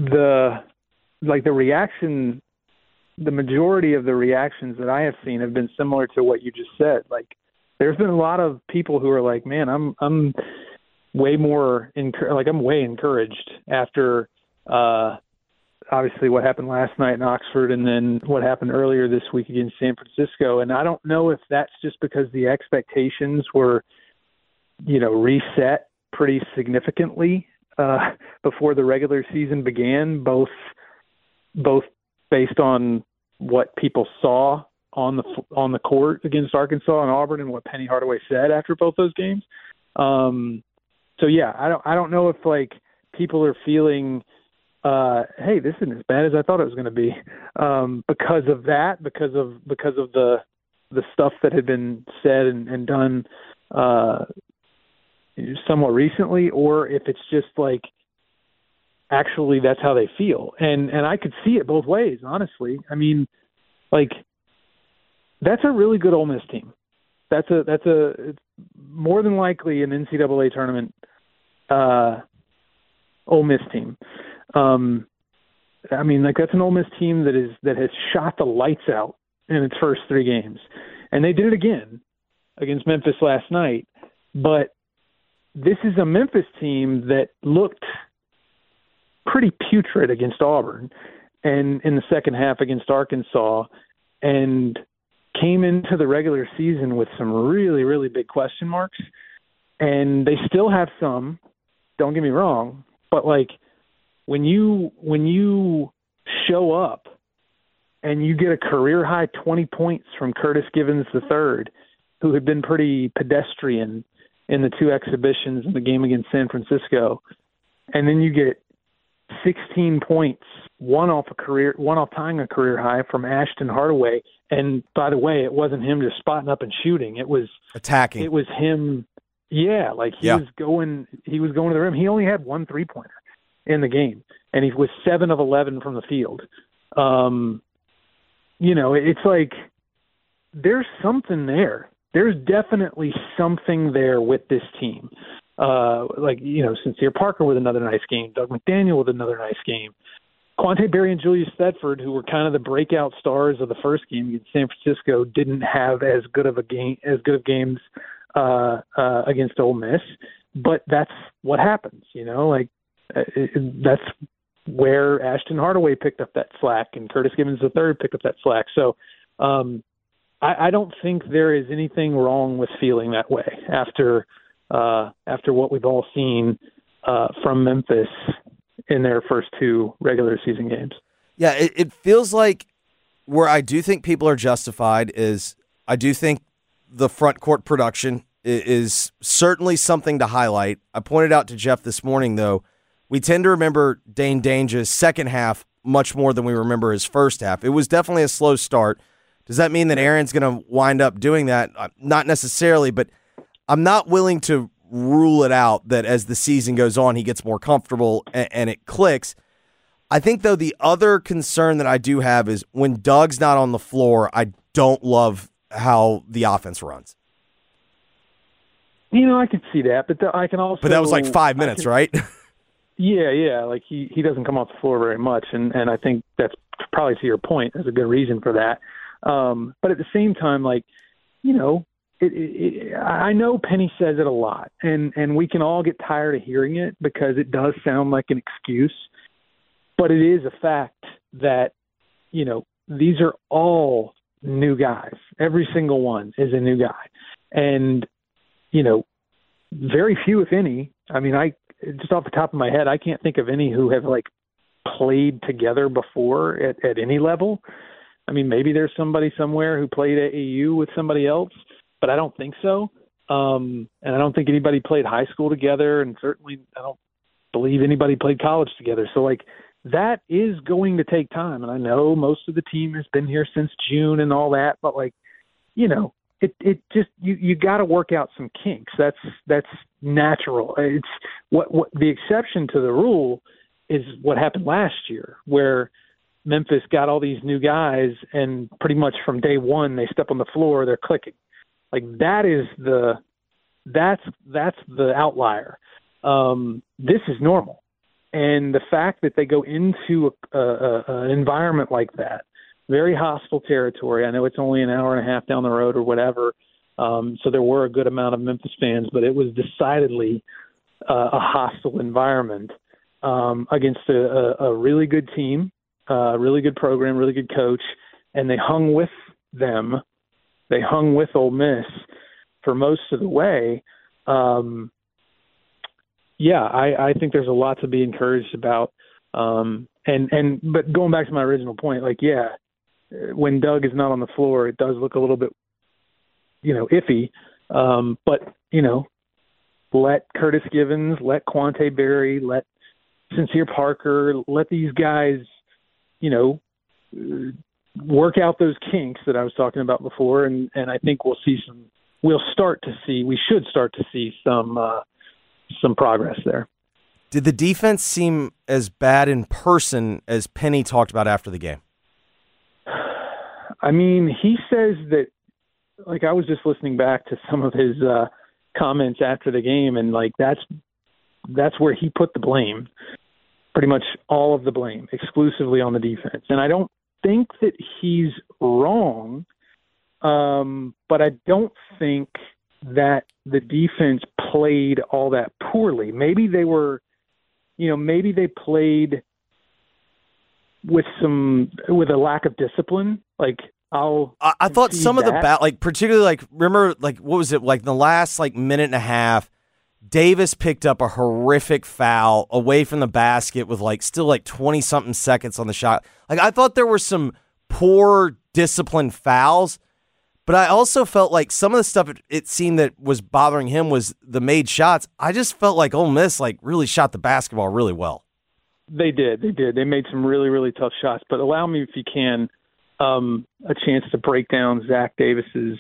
reaction, the majority of the reactions that I have seen have been similar to what you just said. Like, there's been a lot of people who are like, man, I'm way more I'm way encouraged after obviously what happened last night in Oxford and then what happened earlier this week against San Francisco. And I don't know if that's just because the expectations were, reset pretty significantly before the regular season began, both based on what people saw on the court against Arkansas and Auburn and what Penny Hardaway said after both those games. So yeah, I don't know if people are feeling, hey, this isn't as bad as I thought it was going to be, because of that, because of the stuff that had been said and done somewhat recently, or if it's just actually that's how they feel. And I could see it both ways, honestly. I mean, that's a really good Ole Miss team. That's a more than likely an NCAA tournament Ole Miss team. I mean, that's an Ole Miss team that has shot the lights out in its first 3 games, and they did it again against Memphis last night. But this is a Memphis team that looked pretty putrid against Auburn and in the second half against Arkansas, and came into the regular season with some really, really big question marks. And they still have some, don't get me wrong, but when you show up and you get a career high 20 points from Curtis Givens III, who had been pretty pedestrian in the 2 exhibitions in the game against San Francisco, and then you get 16 points, one off tying a career high from Ashton Hardaway. And by the way, it wasn't him just spotting up and shooting. It was attacking. It was him. Yeah. Like he was going to the rim. He only had 1 3-pointer in the game, and he was 7 of 11 from the field. It's like there's something there. There's definitely something there with this team. Sincere Parker with another nice game, Doug McDaniel with another nice game, Quante Berry and Julius Thedford, who were kind of the breakout stars of the first game against San Francisco, didn't have as good of games against Ole Miss, but that's what happens, that's where Ashton Hardaway picked up that slack and Curtis Givens III picked up that slack. So I don't think there is anything wrong with feeling that way after what we've all seen from Memphis in their first 2 regular season games. Yeah, it feels like where I do think people are justified is I do think the front court production is certainly something to highlight. I pointed out to Jeff this morning, though, we tend to remember Dane Dange's second half much more than we remember his first half. It was definitely a slow start. Does that mean that Aaron's going to wind up doing that? Not necessarily, but I'm not willing to rule it out that as the season goes on, he gets more comfortable and it clicks. I think, though, the other concern that I do have is when Doug's not on the floor, I don't love how the offense runs. I could see that, but I can also... But that was like 5 minutes, right? Yeah. Like he doesn't come off the floor very much, and I think that's probably, to your point, there's a good reason for that. But at the same time, I know Penny says it a lot, and we can all get tired of hearing it because it does sound like an excuse. But it is a fact that, these are all new guys. Every single one is a new guy. And, very few, if any, just off the top of my head, I can't think of any who have, played together before at any level. Maybe there's somebody somewhere who played at AU with somebody else, but I don't think so. And I don't think anybody played high school together, and certainly I don't believe anybody played college together. So, that is going to take time. And I know most of the team has been here since June and all that, but it just, you got to work out some kinks. That's natural. It's what the exception to the rule is what happened last year, where Memphis got all these new guys and pretty much from day one, they step on the floor, they're clicking. That's the outlier. This is normal. And the fact that they go into an environment like that, very hostile territory. I know it's only an hour and a half down the road or whatever. So there were a good amount of Memphis fans, but it was decidedly a hostile environment against a really good team, really good program, really good coach. And they hung with them. They hung with Ole Miss for most of the way. I think there's a lot to be encouraged about. But going back to my original point, when Doug is not on the floor, it does look a little bit, iffy. But let Curtis Givens, let Quante Berry, let Sincere Parker, let these guys, work out those kinks that I was talking about before. And I think we should start to see some progress there. Did the defense seem as bad in person as Penny talked about after the game? He says that, I was just listening back to some of his comments after the game, and that's where he put the blame, pretty much all of the blame, exclusively on the defense. And I don't think that he's wrong, but I don't think that the defense played all that poorly. Maybe they were, maybe they played with a lack of discipline. I thought some of the particularly remember what was it in the last minute and a half, Davis picked up a horrific foul away from the basket with still 20 something seconds on the shot. I thought there were some poor disciplined fouls, But I also felt like some of the stuff it seemed that was bothering him was the made shots. I just felt like Ole Miss really shot the basketball really well. They did. They made some really, really tough shots. But allow me, if you can, a chance to break down Zach Davis's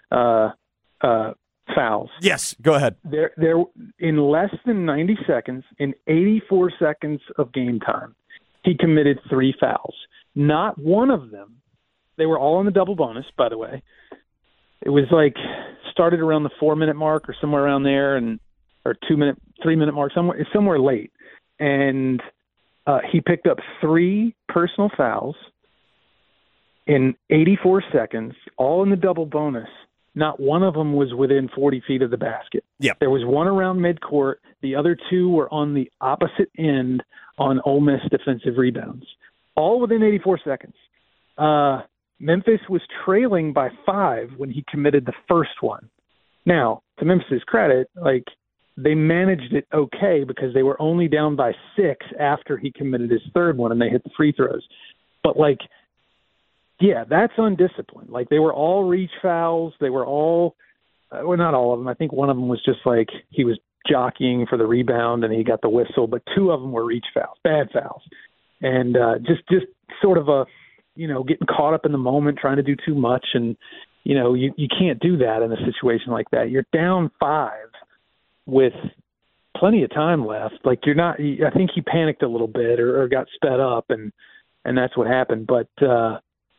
fouls. Yes, go ahead. There, in less than 90 seconds, in 84 seconds of game time, he committed 3 fouls. Not one of them. They were all in the double bonus, by the way. It was started around the 4-minute mark or somewhere around there, or 3-minute mark, somewhere late. And he picked up 3 personal fouls in 84 seconds, all in the double bonus. Not one of them was within 40 feet of the basket. Yep. There was one around midcourt. The other 2 were on the opposite end on Ole Miss defensive rebounds, all within 84 seconds. Memphis was trailing by 5 when he committed the first one. Now, to Memphis's credit, they managed it okay because they were only down by 6 after he committed his third one and they hit the free throws. But yeah, that's undisciplined. They were all reach fouls. They were all, well, not all of them. I think one of them was just he was jockeying for the rebound and he got the whistle, but 2 of them were reach fouls, bad fouls. And just sort of getting caught up in the moment, trying to do too much. And, you can't do that in a situation like that. You're down 5 with plenty of time left. You're not, I think he panicked a little bit or got sped up and that's what happened. But yeah,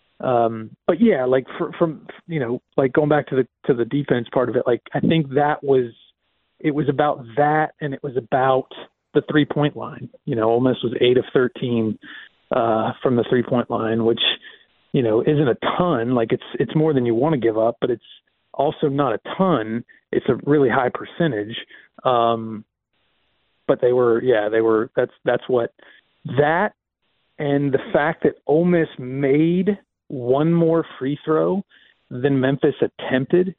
from going back to the defense part of it, I think it was about that, and it was about the 3-point line. Ole Miss was 8 of 13 from the 3-point line, which isn't a ton. It's more than you want to give up, but it's also not a ton. It's a really high percentage. But they were. That's what that, and the fact that Ole Miss made one more free throw than Memphis attempted.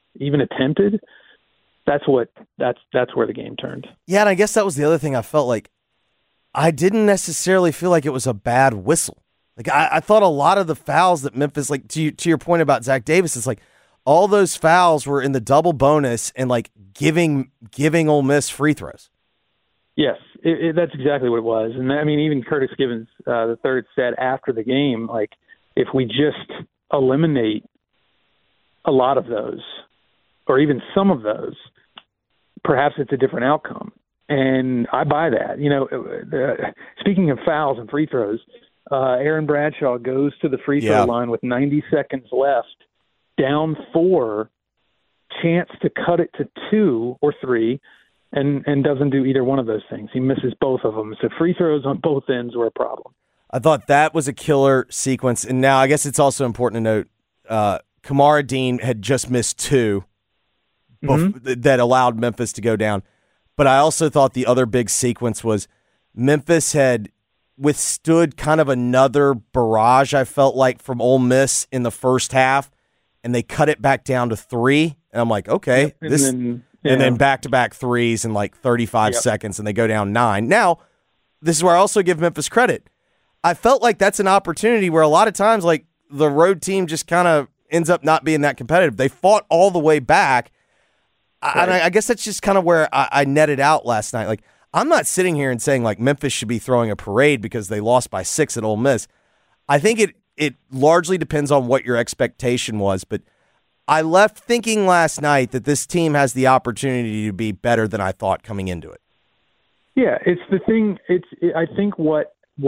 That's where the game turned. Yeah, and I guess that was the other thing I felt like. I didn't necessarily feel like it was a bad whistle. I thought a lot of the fouls that Memphis, to your point about Zach Davis, it's all those fouls were in the double bonus and giving Ole Miss free throws. Yes, that's exactly what it was. And I mean, even Curtis Givens, the third, said after the game, if we just eliminate a lot of those, or even some of those, perhaps it's a different outcome. And I buy that. Speaking of fouls and free throws, Aaron Bradshaw goes to the free throw line with 90 seconds left, down 4, chance to cut it to 2 or 3, and doesn't do either one of those things. He misses both of them. So free throws on both ends were a problem. I thought that was a killer sequence. And now I guess it's also important to note Kamara Dean had just missed 2 that allowed Memphis to go down. But I also thought the other big sequence was Memphis had withstood kind of another barrage, I felt like, from Ole Miss in the first half, and they cut it back down to 3. And I'm like, okay, and then back-to-back threes in 35 seconds, and they go down 9. Now, this is where I also give Memphis credit. I felt like that's an opportunity where a lot of times, the road team just kind of ends up not being that competitive. They fought all the way back. Right. And I guess that's just kind of where I netted out last night. I'm not sitting here and saying Memphis should be throwing a parade because they lost by 6 at Ole Miss. I think it largely depends on what your expectation was, but I left thinking last night that this team has the opportunity to be better than I thought coming into it. Yeah, it's the thing. I think what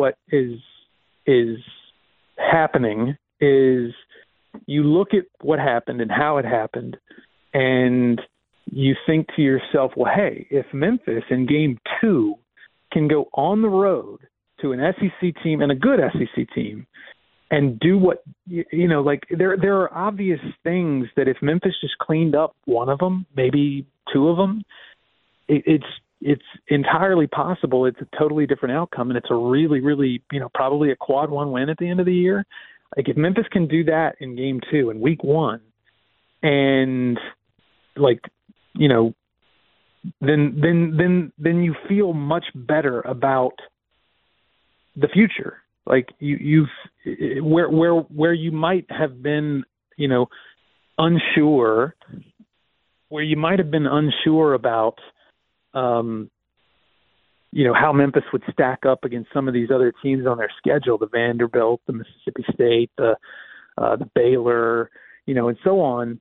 is happening is you look at what happened and how it happened, and you think to yourself, well, hey, if Memphis in game 2 can go on the road to an SEC team and a good SEC team and do what, there are obvious things that if Memphis just cleaned up one of them, maybe 2 of them, it's entirely possible. It's a totally different outcome, and it's a really, really, probably a quad 1 win at the end of the year. If Memphis can do that in game 2 in week 1 and then you feel much better about the future. You've where you might have been, unsure, where you might have been unsure about, how Memphis would stack up against some of these other teams on their schedule, the Vanderbilt, the Mississippi State, the Baylor, and so on.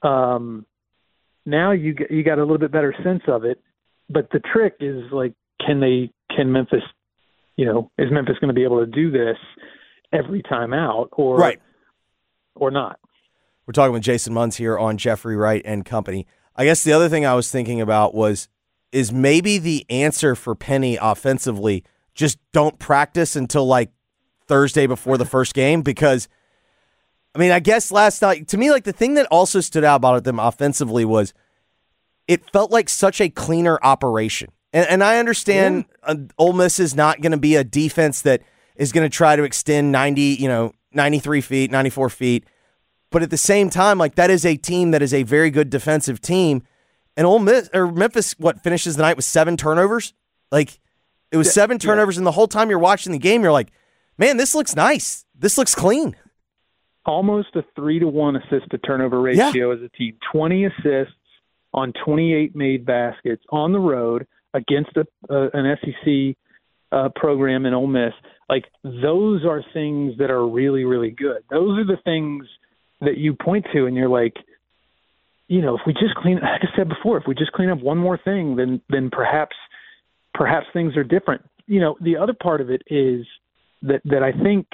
Now you got a little bit better sense of it, but the trick is can Memphis, is Memphis going to be able to do this every time out or not? We're talking with Jason Munz here on Jeffrey Wright and Company. I guess the other thing I was thinking about is maybe the answer for Penny offensively, just don't practice until Thursday before the first game, because I guess last night, to me, the thing that also stood out about them offensively was it felt like such a cleaner operation. And I understand Ole Miss is not going to be a defense that is going to try to extend 93 feet, 94 feet. But at the same time, that is a team that is a very good defensive team. And Memphis, finishes the night with 7 turnovers? It was 7 turnovers, and the whole time you're watching the game, you're like, man, this looks nice. This looks clean. Almost a 3-to-1 assist-to-turnover ratio as a team. 20 assists on 28 made baskets on the road against an SEC program in Ole Miss. Those are things that are really, really good. Those are the things that you point to, and you're like, if we just like I said before, if we just clean up one more thing, then perhaps things are different. The other part of it is that I think,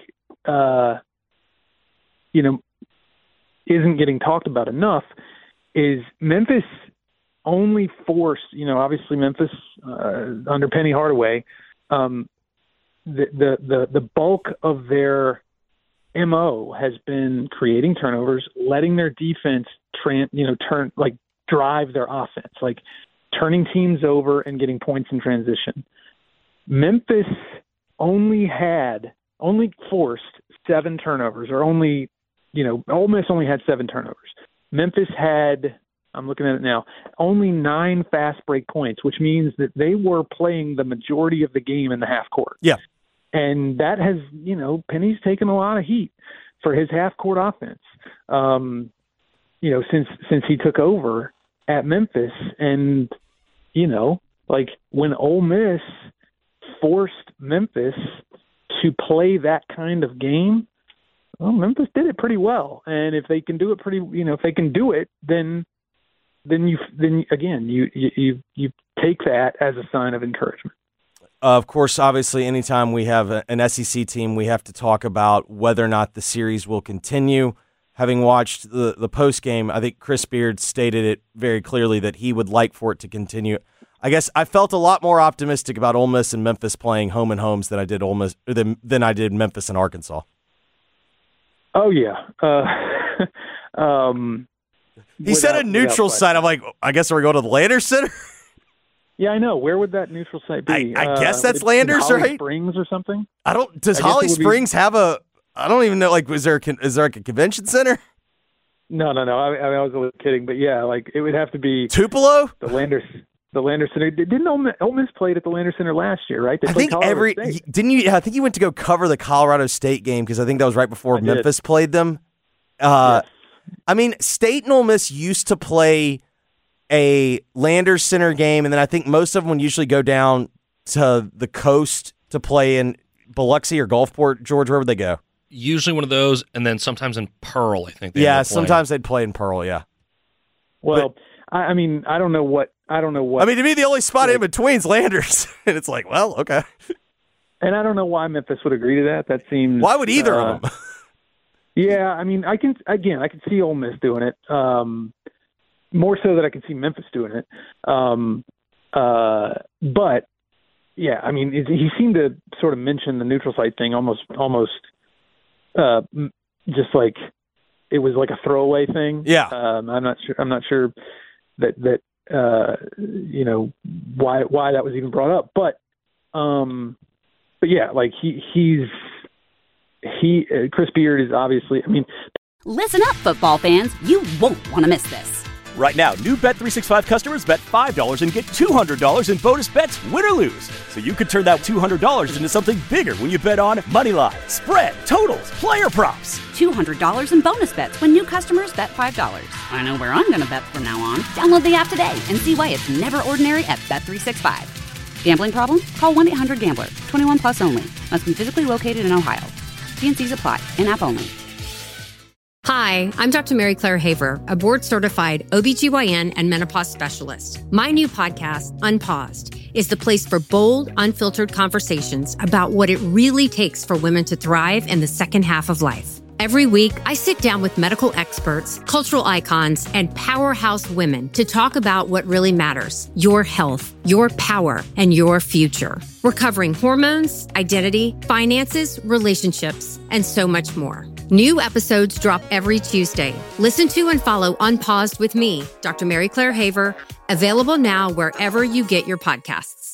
isn't getting talked about enough is Memphis only forced, obviously Memphis under Penny Hardaway, the bulk of their MO has been creating turnovers, letting their defense drive their offense, turning teams over and getting points in transition. Memphis only forced 7 turnovers, or Ole Miss only had 7 turnovers. Memphis had, I'm looking at it now, only 9 fast break points, which means that they were playing the majority of the game in the half court. Yeah. And that has, Penny's taken a lot of heat for his half-court offense, since he took over at Memphis. And, when Ole Miss forced Memphis to play that kind of game, well, Memphis did it pretty well. And if they can do it then you take that as a sign of encouragement. Of course, obviously, anytime we have an SEC team, we have to talk about whether or not the series will continue. Having watched the postgame, I think Chris Beard stated it very clearly that he would like for it to continue. I guess I felt a lot more optimistic about Ole Miss and Memphis playing home and homes than I did than I did Memphis and Arkansas. Oh yeah. He said a neutral site. I'm like, I guess we're going to the Landers Center. Yeah, I know. Where would that neutral site be? I guess that's Landers, Holly right? Springs or something? Does Holly Springs have a? I don't even know. Is there a convention center? No. I was a little kidding, but yeah, it would have to be Tupelo. The Landers Center. Didn't Ole Miss played at the Landers Center last year, right? I think didn't you? I think you went to go cover the Colorado State game because I think that was right before Memphis played them. Yes. State and Ole Miss used to play a Landers Center game, and then I think most of them would usually go down to the coast to play in Biloxi or Gulfport, George. Where would they go? Usually one of those, and then sometimes in Pearl, I think. Sometimes they'd play in Pearl. Yeah. Well, I don't know what. To me, the only spot in between is Landers, and it's like, well, okay. And I don't know why Memphis would agree to that. That seems. Why would either of them? Yeah, I can see Ole Miss doing it. More so that I can see Memphis doing it. But yeah, he seemed to sort of mention the neutral site thing almost just like it was like a throwaway thing. Yeah. I'm not sure that why that was even brought up. But yeah, Chris Beard is obviously, Listen up, football fans. You won't want to miss this. Right now, new Bet365 customers bet $5 and get $200 in bonus bets, win or lose. So you could turn that $200 into something bigger when you bet on Moneyline, spread, totals, player props. $200 in bonus bets when new customers bet $5. I know where I'm going to bet from now on. Download the app today and see why it's never ordinary at Bet365. Gambling problem? Call 1-800-GAMBLER. 21 plus only. Must be physically located in Ohio. T&Cs apply. In-app only. Hi, I'm Dr. Mary Claire Haver, a board-certified OBGYN and menopause specialist. My new podcast, Unpaused, is the place for bold, unfiltered conversations about what it really takes for women to thrive in the second half of life. Every week, I sit down with medical experts, cultural icons, and powerhouse women to talk about what really matters: your health, your power, and your future. We're covering hormones, identity, finances, relationships, and so much more. New episodes drop every Tuesday. Listen to and follow Unpaused with me, Dr. Mary Claire Haver, available now wherever you get your podcasts.